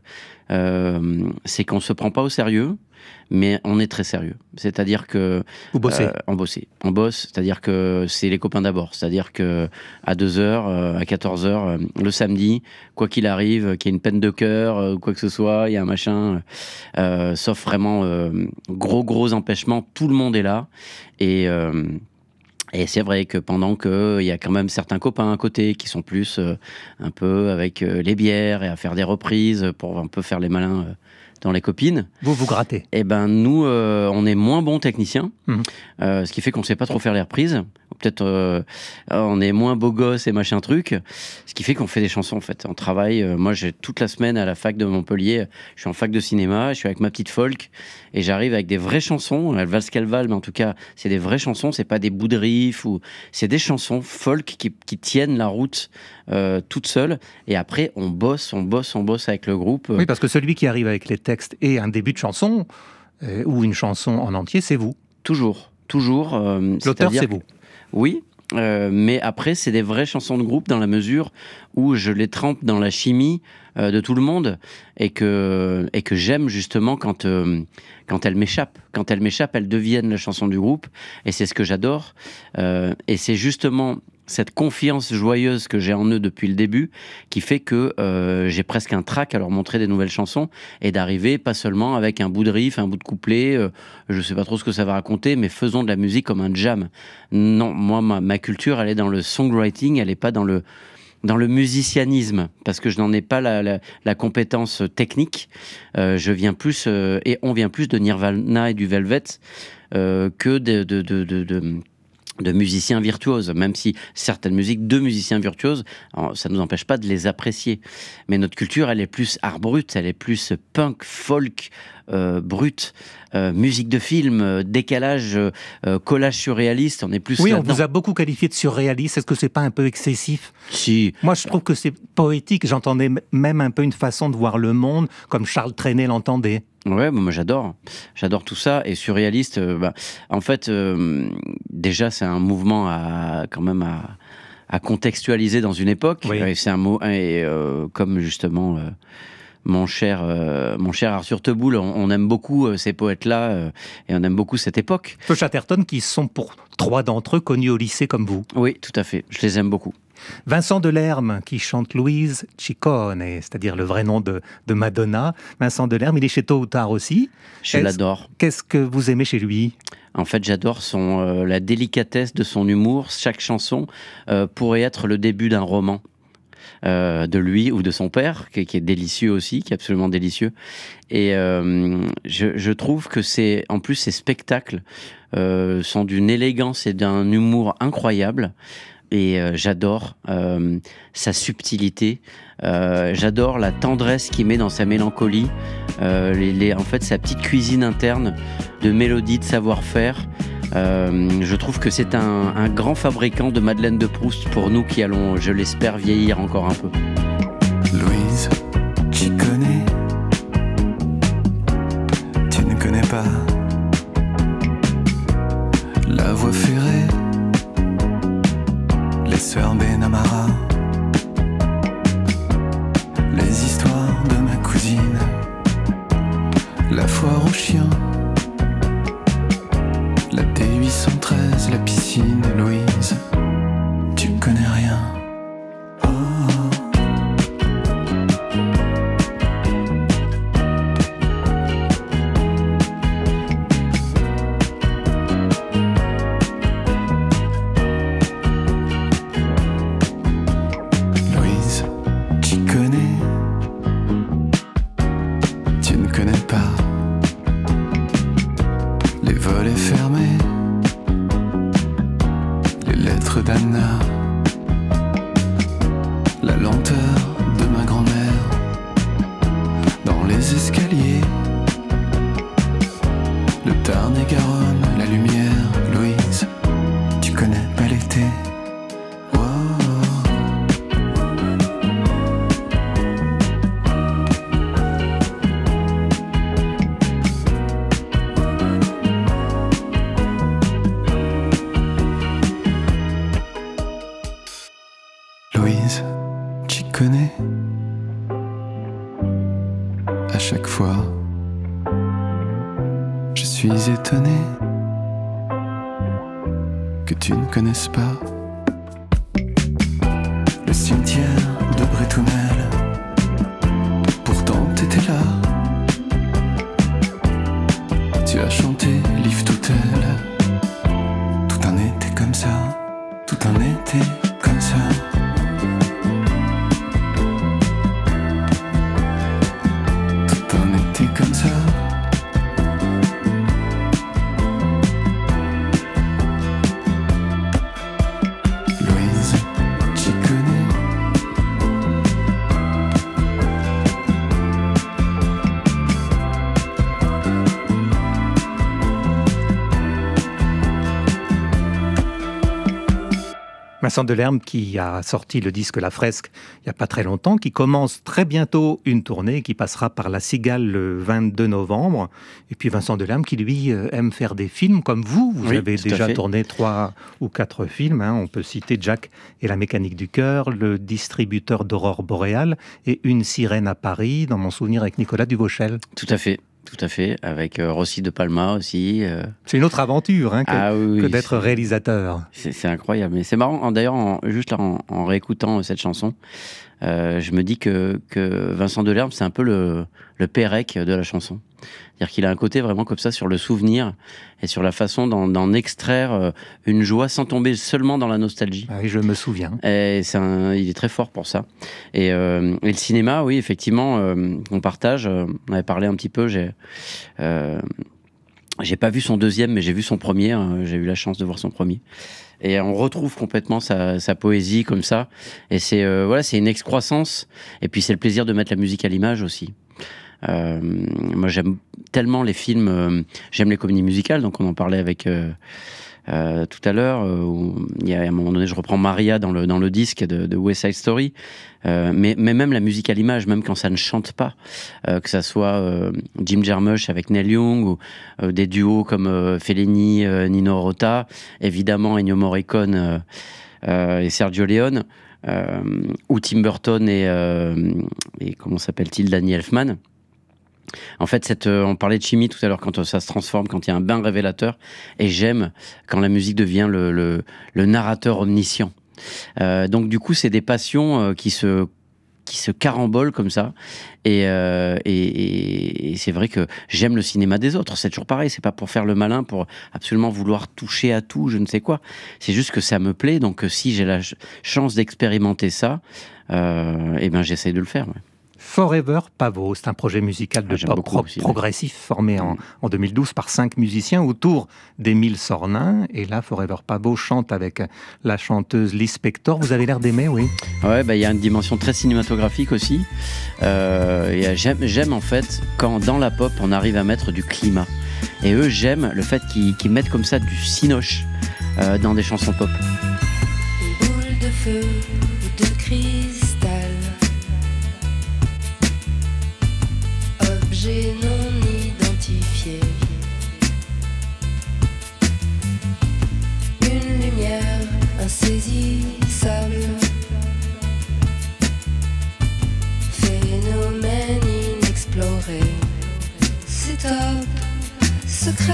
Speaker 4: c'est qu'on ne se prend pas au sérieux, mais on est très sérieux. C'est-à-dire que...
Speaker 3: Vous bossez.
Speaker 4: On bosse, c'est-à-dire que c'est les copains d'abord. C'est-à-dire qu'à 2h, à 14h, le samedi, quoi qu'il arrive, qu'il y ait une peine de cœur, quoi que ce soit, il y a un machin, sauf vraiment gros empêchements, tout le monde est là. Et c'est vrai que pendant qu'il y a quand même certains copains à côté qui sont plus un peu avec les bières et à faire des reprises pour un peu faire les malins dans les copines.
Speaker 3: Vous grattez.
Speaker 4: Et ben nous, on est moins bons techniciens, ce qui fait qu'on ne sait pas trop faire les reprises. Peut-être on est moins beau gosse et machin truc, ce qui fait qu'on fait des chansons en fait. On travaille, moi j'ai toute la semaine à la fac de Montpellier, je suis en fac de cinéma, je suis avec ma petite folk et j'arrive avec des vraies chansons, elles valent ce qu'elles valent, mais en tout cas c'est des vraies chansons, c'est pas des bouts de riff, ou c'est des chansons folk qui tiennent la route toutes seules, et après on bosse avec le groupe.
Speaker 3: Oui, parce que celui qui arrive avec les textes et un début de chanson, ou une chanson en entier, c'est vous.
Speaker 4: Toujours.
Speaker 3: L'auteur, c'est vous.
Speaker 4: Oui, mais après, c'est des vraies chansons de groupe dans la mesure où je les trempe dans la chimie de tout le monde et que j'aime justement quand elles m'échappent. Quand elles m'échappent, elles deviennent la chanson du groupe et c'est ce que j'adore. Et c'est justement cette confiance joyeuse que j'ai en eux depuis le début qui fait que j'ai presque un trac à leur montrer des nouvelles chansons et d'arriver pas seulement avec un bout de riff, un bout de couplet, je sais pas trop ce que ça va raconter, mais faisons de la musique comme un jam. Non, moi ma culture elle est dans le songwriting, elle est pas dans le musicianisme, parce que je n'en ai pas la compétence technique. Je viens plus et on vient plus de Nirvana et du Velvet que de musiciens virtuoses, même si certaines musiques de musiciens virtuoses, ça ne nous empêche pas de les apprécier. Mais notre culture, elle est plus art brut, elle est plus punk, folk, brut, musique de film, décalage, collage surréaliste, on est plus
Speaker 3: Oui,
Speaker 4: là-dedans.
Speaker 3: on vous a beaucoup qualifié de surréaliste, est-ce que c'est pas un peu excessif ?
Speaker 4: Si.
Speaker 3: Moi, je trouve que c'est poétique, j'entendais même un peu une façon de voir le monde, comme Charles Trenet l'entendait.
Speaker 4: Ouais, moi j'adore tout ça. Et surréaliste, en fait, déjà c'est un mouvement à contextualiser dans une époque.
Speaker 3: Oui.
Speaker 4: Et c'est un mot, comme justement mon cher Arthur Teboul, on aime beaucoup ces poètes-là et on aime beaucoup cette époque.
Speaker 3: Peu Chatterton, qui sont pour 3 d'entre eux connus au lycée comme vous.
Speaker 4: Oui, tout à fait. Je les aime beaucoup.
Speaker 3: Vincent Delerme, qui chante Louise Ciccone, c'est-à-dire le vrai nom de Madonna. Vincent Delerme, il est chez Tôt ou Tard aussi.
Speaker 4: Je l'adore.
Speaker 3: Qu'est-ce que vous aimez chez lui ?
Speaker 4: En fait, j'adore la délicatesse de son humour. Chaque chanson pourrait être le début d'un roman. De lui ou de son père, qui est délicieux aussi, qui est absolument délicieux. Et je trouve que en plus, ces spectacles sont d'une élégance et d'un humour incroyable. Et j'adore sa subtilité, j'adore la tendresse qu'il met dans sa mélancolie, en fait sa petite cuisine interne de mélodie, de savoir-faire. Je trouve que c'est un grand fabricant de Madeleine de Proust pour nous qui allons, je l'espère, vieillir encore un peu.
Speaker 7: Louise, tu connais, tu ne connais pas la voie ferrée, les sœurs Benamara, les histoires de ma cousine, la foire aux chiens, la T813, la piscine, Louise, tu connais rien. La lenteur de ma grand-mère dans les escaliers. Le Tarn-et-Garonne, la lumière, Louise, tu connais pas l'été. Louise, tu connais. À chaque fois, je suis étonné que tu ne connaisses pas le cimetière de Bretounel. Pourtant t'étais là. Tu as chanté Live Toutel. Tout un été comme ça, tout un été comme ça. Comme ça. Louise, tu connais.
Speaker 3: Vincent Delerme qui a sorti le disque La Fresque il n'y a pas très longtemps, qui commence très bientôt une tournée qui passera par La Cigale le 22 novembre. Et puis Vincent Delerme qui lui aime faire des films comme vous. Vous
Speaker 4: Oui,
Speaker 3: avez déjà tourné 3 ou 4 films. On peut citer Jack et la mécanique du cœur, Le distributeur d'aurore boréale et Une sirène à Paris, dans mon souvenir avec Nicolas Duvauchel.
Speaker 4: Tout à fait, avec Rossi de Palma aussi.
Speaker 3: C'est une autre aventure que d'être réalisateur.
Speaker 4: C'est incroyable. Mais c'est marrant, d'ailleurs, juste là, en réécoutant cette chanson, je me dis que Vincent Delerme, c'est un peu le Pérec de la chanson. C'est-à-dire qu'il a un côté vraiment comme ça sur le souvenir et sur la façon d'en extraire une joie sans tomber seulement dans la nostalgie.
Speaker 3: Ah oui, je me souviens.
Speaker 4: Et il est très fort pour ça. Et le cinéma, oui, effectivement, on partage. On avait parlé un petit peu. J'ai pas vu son deuxième, mais j'ai vu son premier. J'ai eu la chance de voir son premier. Et on retrouve complètement sa poésie comme ça. Et c'est une excroissance. Et puis c'est le plaisir de mettre la musique à l'image aussi. Moi j'aime tellement les films, j'aime les comédies musicales, donc on en parlait avec tout à l'heure, où il y a un moment donné je reprends Maria dans le disque de West Side Story, mais même la musique à l'image, même quand ça ne chante pas, que ça soit Jim Jarmusch avec Neil Young ou des duos comme Fellini, Nino Rota, évidemment Ennio Morricone et Sergio Leone, ou Tim Burton et comment s'appelle-t-il, Danny Elfman. En fait, on parlait de chimie tout à l'heure, quand ça se transforme, quand il y a un bain révélateur, et j'aime quand la musique devient le narrateur omniscient. Donc du coup, c'est des passions qui se carambolent comme ça, et c'est vrai que j'aime le cinéma des autres. C'est toujours pareil, c'est pas pour faire le malin, pour absolument vouloir toucher à tout, je ne sais quoi. C'est juste que ça me plaît, donc si j'ai la chance d'expérimenter ça, j'essaie de le faire. Ouais.
Speaker 3: Forever Pavot, c'est un projet musical de pop progressif formé en 2012 par 5 musiciens autour d'Émile Sornin. Et là, Forever Pavot chante avec la chanteuse Lee Spector. Vous avez l'air d'aimer, oui?
Speaker 4: Ouais, il y a une dimension très cinématographique aussi. J'aime en fait quand dans la pop on arrive à mettre du climat. Et eux, j'aime le fait qu'ils mettent comme ça du cinoche dans des chansons pop.
Speaker 1: Une boule de feu ou de cristal, objet non identifié, une lumière insaisissable, phénomène inexploré, c'est top, secret.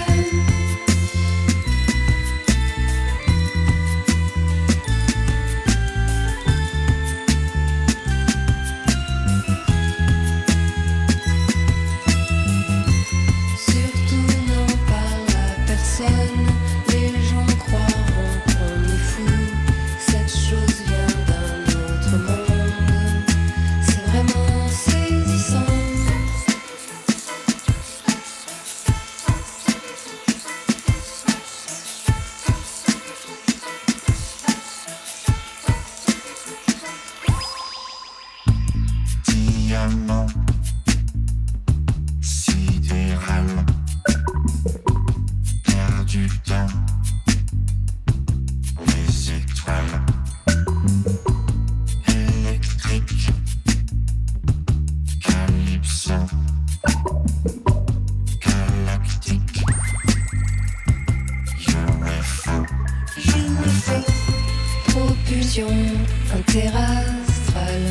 Speaker 8: Interastral,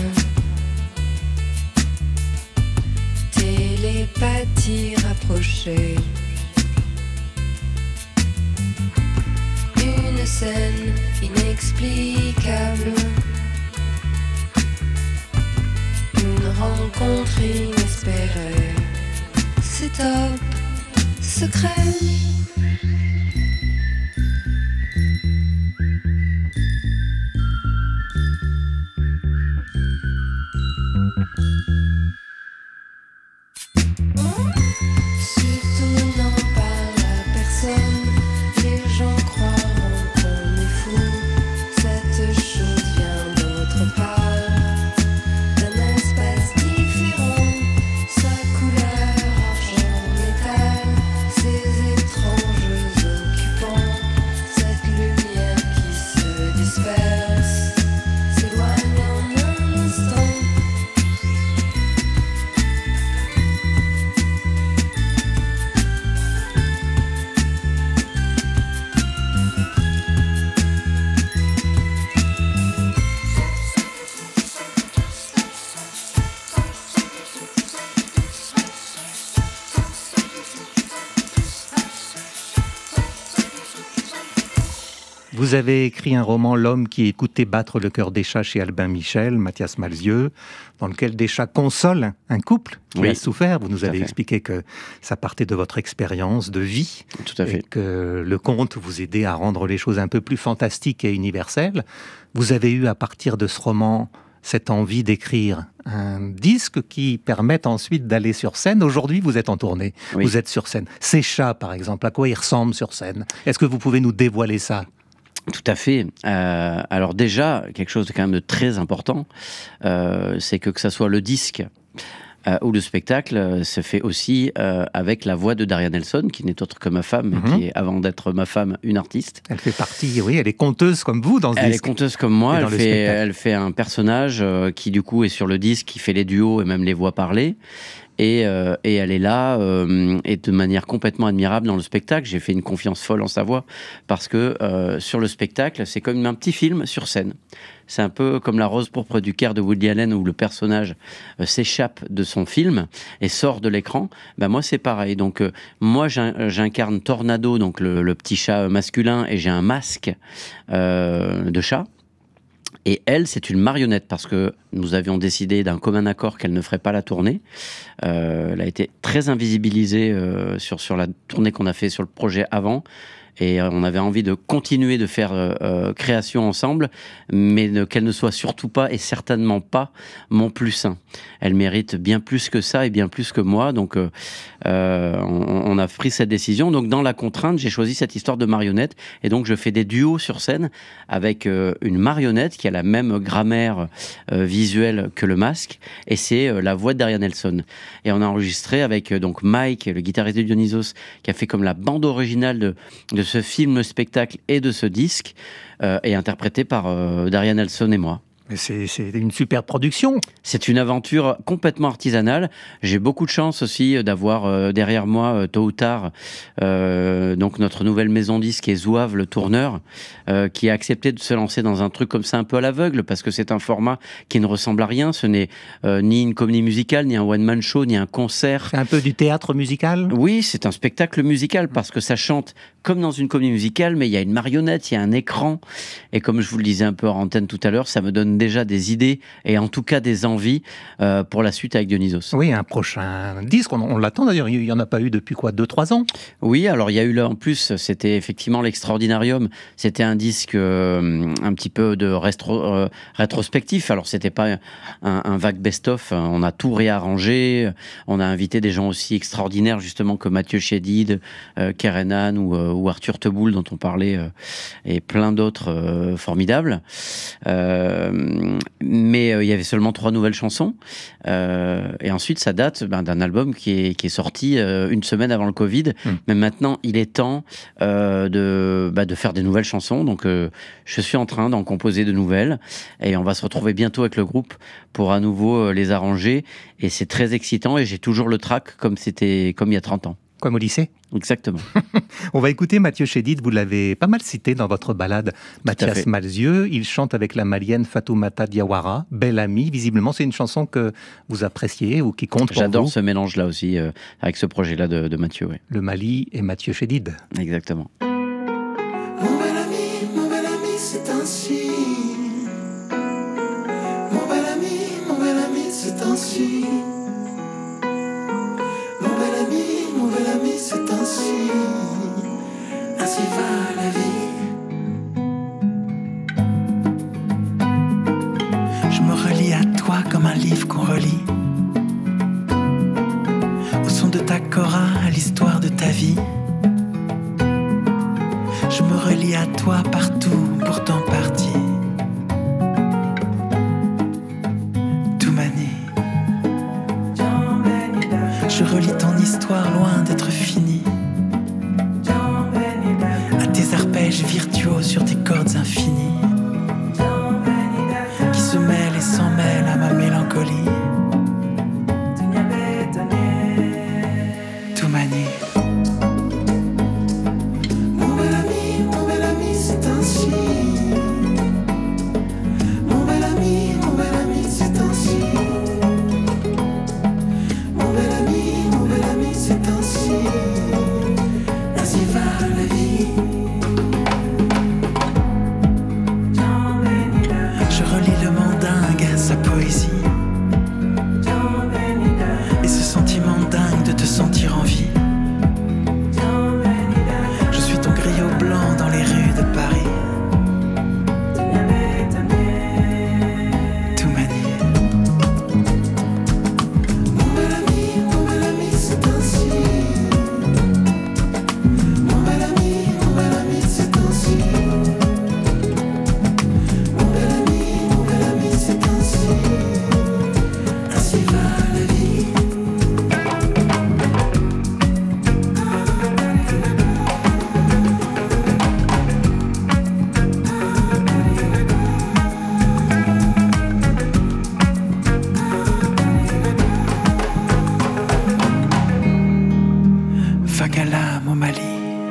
Speaker 8: télépathie rapprochée, une scène inexplicable, une rencontre inespérée, c'est top, secret.
Speaker 3: Vous avez écrit un roman, L'homme qui écoutait battre le cœur des chats, chez Albin Michel, Mathias Malzieu, dans lequel des chats consolent un couple qui a souffert. Vous nous avez expliqué que ça partait de votre expérience de vie.
Speaker 4: Tout à fait.
Speaker 3: Et que le conte vous aidait à rendre les choses un peu plus fantastiques et universelles. Vous avez eu, à partir de ce roman, cette envie d'écrire un disque qui permette ensuite d'aller sur scène. Aujourd'hui, vous êtes en tournée, vous êtes sur scène. Ces chats, par exemple, à quoi ils ressemblent sur scène? Est-ce que vous pouvez nous dévoiler ça?
Speaker 4: Tout à fait. Alors déjà, quelque chose de quand même de très important, c'est que ça soit le disque ou le spectacle se fait aussi avec la voix de Daria Nelson, qui n'est autre que ma femme, mais qui est, avant d'être ma femme, une artiste.
Speaker 3: Elle fait partie, oui, elle est conteuse comme vous dans ce disque.
Speaker 4: Elle est conteuse comme moi, elle fait un personnage qui du coup est sur le disque, qui fait les duos et même les voix parlées. Et elle est là, et de manière complètement admirable dans le spectacle. J'ai fait une confiance folle en sa voix, parce que sur le spectacle, c'est comme un petit film sur scène. C'est un peu comme La Rose pourpre du Caire de Woody Allen, où le personnage s'échappe de son film et sort de l'écran. Ben moi, c'est pareil. Donc, moi, j'incarne Tornado, donc le petit chat masculin, et j'ai un masque de chat. Et elle, c'est une marionnette, parce que nous avions décidé d'un commun accord qu'elle ne ferait pas la tournée. Elle a été très invisibilisée sur la tournée qu'on a fait sur le projet avant. Et on avait envie de continuer de faire création ensemble, mais qu'elle ne soit surtout pas, et certainement pas, mon plus un. Elle mérite bien plus que ça, et bien plus que moi. Donc on a pris cette décision. Donc dans la contrainte, j'ai choisi cette histoire de marionnette. Et donc je fais des duos sur scène avec une marionnette qui a la même grammaire visuelle que le masque. Et c'est la voix de Daria Nelson. Et on a enregistré avec donc Mike, le guitariste de Dionysos, qui a fait comme la bande originale de ce film-spectacle et de ce disque, et interprété par Daria Nelson et moi.
Speaker 3: C'est une super production.
Speaker 4: C'est une aventure complètement artisanale. J'ai beaucoup de chance aussi d'avoir derrière moi, tôt ou tard, donc notre nouvelle maison disque est Zouave, le tourneur, qui a accepté de se lancer dans un truc comme ça un peu à l'aveugle, parce que c'est un format qui ne ressemble à rien. Ce n'est ni une comédie musicale, ni un one-man show, ni un concert.
Speaker 3: C'est un peu du théâtre musical?
Speaker 4: Oui, c'est un spectacle musical, parce que ça chante comme dans une comédie musicale, mais il y a une marionnette, il y a un écran. Et comme je vous le disais un peu en antenne tout à l'heure, ça me donne déjà des idées, et en tout cas des envies pour la suite avec Dionysos.
Speaker 3: Oui, un prochain disque, on l'attend d'ailleurs. Il n'y en a pas eu depuis quoi, 2-3 ans?
Speaker 4: Oui, alors il y a eu là en plus, c'était effectivement l'Extraordinarium. C'était un disque un petit peu de rétrospectif. Alors c'était pas un vague best-of, on a tout réarrangé. On a invité des gens aussi extraordinaires, justement, comme Mathieu Chédid, Kerenan ou Arthur Teboul, dont on parlait, et plein d'autres formidables. Mais il y avait seulement 3 nouvelles chansons. Et ensuite, ça date d'un album qui est sorti une semaine avant le Covid. Mais maintenant, il est temps de faire des nouvelles chansons. Donc, je suis en train d'en composer de nouvelles. Et on va se retrouver bientôt avec le groupe pour à nouveau les arranger. Et c'est très excitant. Et j'ai toujours le trac comme il y a 30 ans.
Speaker 3: Comme au lycée.
Speaker 4: Exactement.
Speaker 3: On va écouter Mathieu Chédid, vous l'avez pas mal cité dans votre balade Mathias Malzieu. Il chante avec la malienne Fatoumata Diawara, Belle Amie. Visiblement, c'est une chanson que vous appréciez ou qui compte pour vous.
Speaker 4: J'adore ce mélange-là aussi, avec ce projet-là de Mathieu. Oui.
Speaker 3: Le Mali et Mathieu Chédid.
Speaker 4: Exactement.
Speaker 9: Mon bel ami, c'est ainsi. Mon bel ami, c'est ainsi. Mon bel ami, c'est ainsi. Ainsi va la vie. Je me relie à toi comme un livre qu'on relit. Au son de ta cora, à l'histoire de ta vie. Je me relie à toi partout, pourtant parti. Tout manie. Je relis ton histoire loin d'être finie. À tes arpèges virtuos sur tes cordes infinies, qui se mêlent et s'en mêlent à ma mélancolie. Tout manie. Mon bel ami, c'est ainsi. Mon bel ami, c'est ainsi. Mon bel ami, c'est ainsi. Ainsi va la vie. Je relis le mandingue, sa poésie. Et ce sentiment dingue de te sentir en vie. Je suis ton griot blanc dans les rues de Paris. Tout manie. Mon bel ami, c'est ainsi. Mon bel ami, c'est ainsi. Mon bel ami, c'est ainsi. Ainsi va la vie. Fagalam au Mali.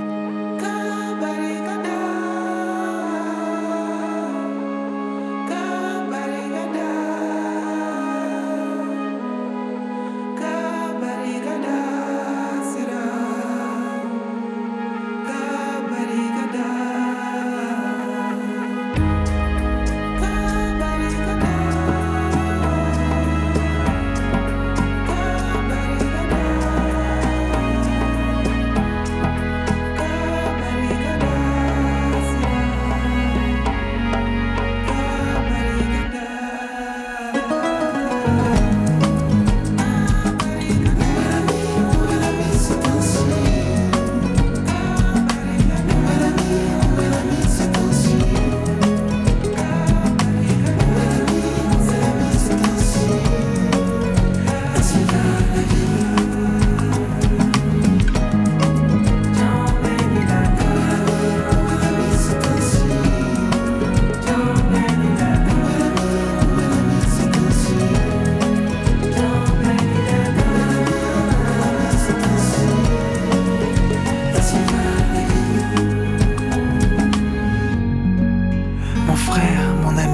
Speaker 9: Mon frère, mon ami.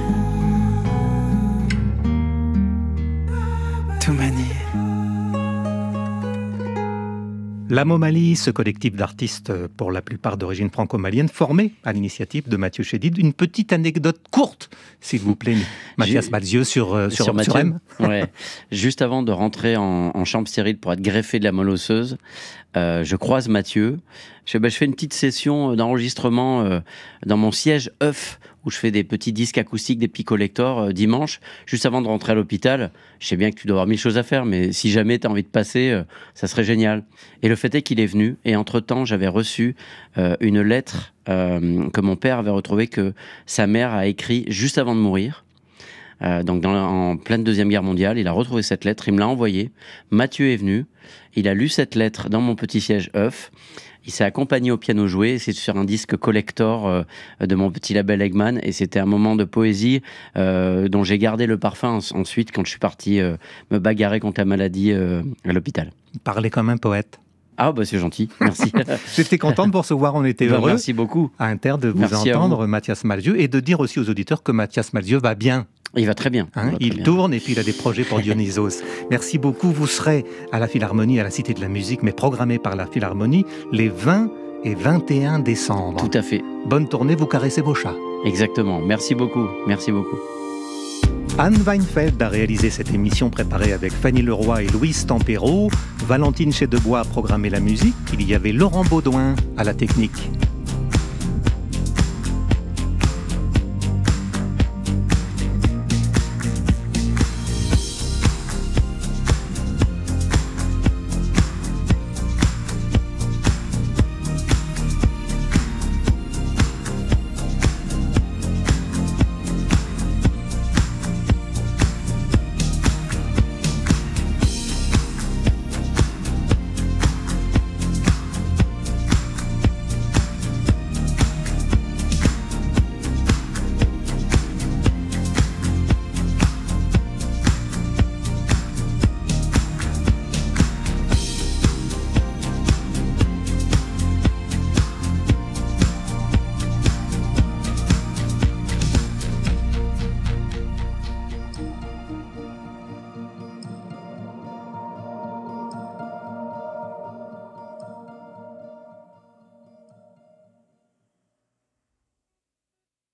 Speaker 9: Tout manie.
Speaker 3: La Momali, ce collectif d'artistes pour la plupart d'origine franco-malienne, formé à l'initiative de Mathieu Chédid. Une petite anecdote courte, s'il vous plaît, Mathias Malzieu, sur M.
Speaker 4: Ouais. Juste avant de rentrer en chambre stérile pour être greffé de la moelle osseuse, je croise Mathieu. Je fais une petite session d'enregistrement dans mon siège œuf, où je fais des petits disques acoustiques, des petits collectors dimanche, juste avant de rentrer à l'hôpital. Je sais bien que tu dois avoir 1000 choses à faire, mais si jamais tu as envie de passer, ça serait génial. Et le fait est qu'il est venu, et entre-temps, j'avais reçu une lettre que mon père avait retrouvée, que sa mère a écrit juste avant de mourir. Donc en pleine Deuxième Guerre mondiale, il a retrouvé cette lettre, il me l'a envoyée. Mathieu est venu, il a lu cette lettre dans mon petit siège œuf. Il s'est accompagné au piano joué, c'est sur un disque collector de mon petit label Eggman, et c'était un moment de poésie dont j'ai gardé le parfum ensuite quand je suis parti me bagarrer contre la maladie à l'hôpital.
Speaker 3: Parlez comme un poète.
Speaker 4: Ah bah c'est gentil, merci.
Speaker 3: J'étais content de vous recevoir, on était heureux.
Speaker 4: Merci beaucoup.
Speaker 3: À Inter de vous entendre, Mathias Malzieu, et de dire aussi aux auditeurs que Mathias Malzieu va bien.
Speaker 4: Il va très bien.
Speaker 3: Il tourne et puis il a des projets pour Dionysos. Merci beaucoup. Vous serez à la Philharmonie, à la Cité de la Musique, mais programmé par la Philharmonie les 20 et 21 décembre.
Speaker 4: Tout à fait.
Speaker 3: Bonne tournée, vous caressez vos chats.
Speaker 4: Exactement. Merci beaucoup. Merci beaucoup.
Speaker 3: Anne Weinfeld a réalisé cette émission préparée avec Fanny Leroy et Louise Tempero. Valentine Chédebois a programmé la musique. Il y avait Laurent Baudouin à la technique.